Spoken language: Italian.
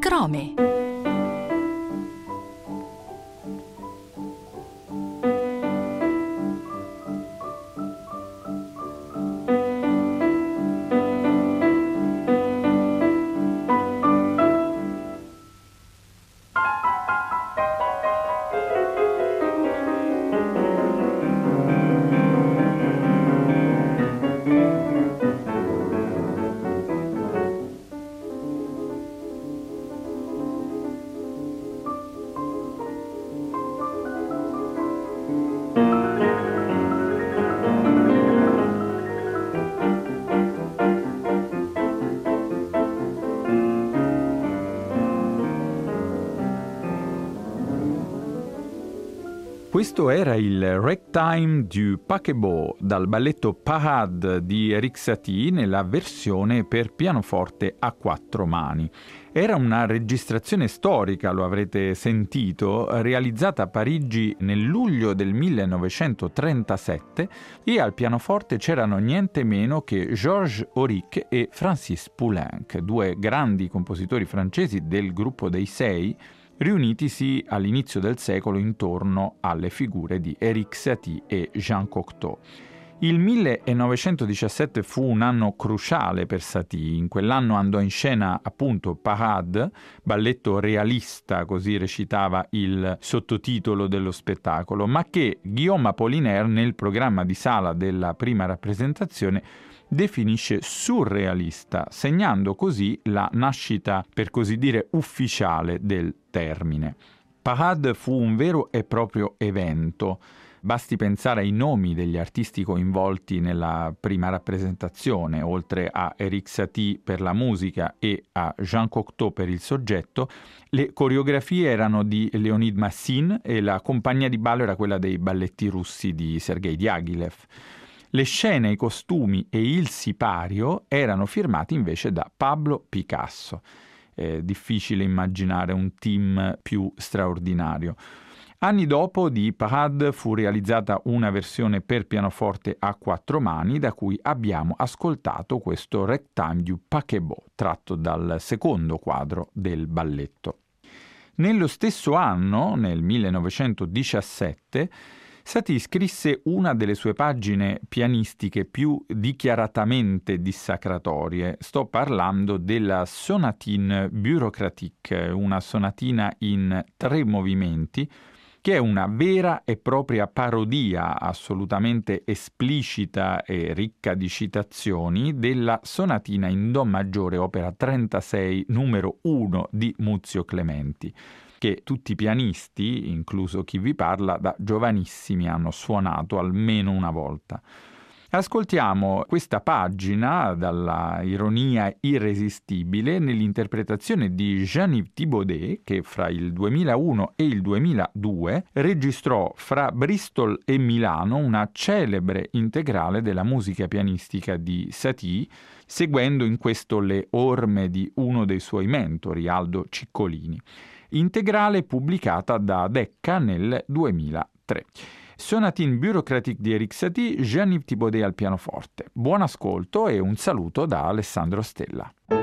Crome. Questo era il Ragtime du Paquebot dal balletto Parade di Erik Satie nella versione per pianoforte a quattro mani. Era una registrazione storica, lo avrete sentito, realizzata a Parigi nel luglio del 1937 e al pianoforte c'erano niente meno che Georges Auric e Francis Poulenc, due grandi compositori francesi del gruppo dei Sei, riunitisi all'inizio del secolo intorno alle figure di Erik Satie e Jean Cocteau. Il 1917 fu un anno cruciale per Satie. In quell'anno andò in scena appunto Parade, balletto realista, così recitava il sottotitolo dello spettacolo, ma che Guillaume Apollinaire nel programma di sala della prima rappresentazione definisce surrealista, segnando così la nascita, per così dire, ufficiale del termine. Parade fu un vero e proprio evento. Basti pensare ai nomi degli artisti coinvolti nella prima rappresentazione, oltre a Erik Satie per la musica e a Jean Cocteau per il soggetto. Le coreografie erano di Leonid Massin e la compagnia di ballo era quella dei balletti russi di Sergei Diaghilev. Le scene, i costumi e il sipario erano firmati invece da Pablo Picasso. È difficile immaginare un team più straordinario. Anni dopo di Parade fu realizzata una versione per pianoforte a quattro mani da cui abbiamo ascoltato questo Ragtime du Paquebot, tratto dal secondo quadro del balletto. Nello stesso anno, nel 1917, Satie scrisse una delle sue pagine pianistiche più dichiaratamente dissacratorie. Sto parlando della Sonatine Bureaucratique, una sonatina in 3 movimenti, che è una vera e propria parodia assolutamente esplicita e ricca di citazioni della sonatina in Do maggiore, opera 36, numero 1 di Muzio Clementi, che tutti i pianisti, incluso chi vi parla, da giovanissimi hanno suonato almeno una volta. Ascoltiamo questa pagina dalla ironia irresistibile nell'interpretazione di Jean-Yves Thibaudet, che fra il 2001 e il 2002 registrò fra Bristol e Milano una celebre integrale della musica pianistica di Satie, seguendo in questo le orme di uno dei suoi mentori, Aldo Ciccolini. Integrale pubblicata da Decca nel 2003. Sonatine Bureaucratique di Erik Satie, Jean-Yves Thibaudet al pianoforte. Buon ascolto e un saluto da Alessandro Stella.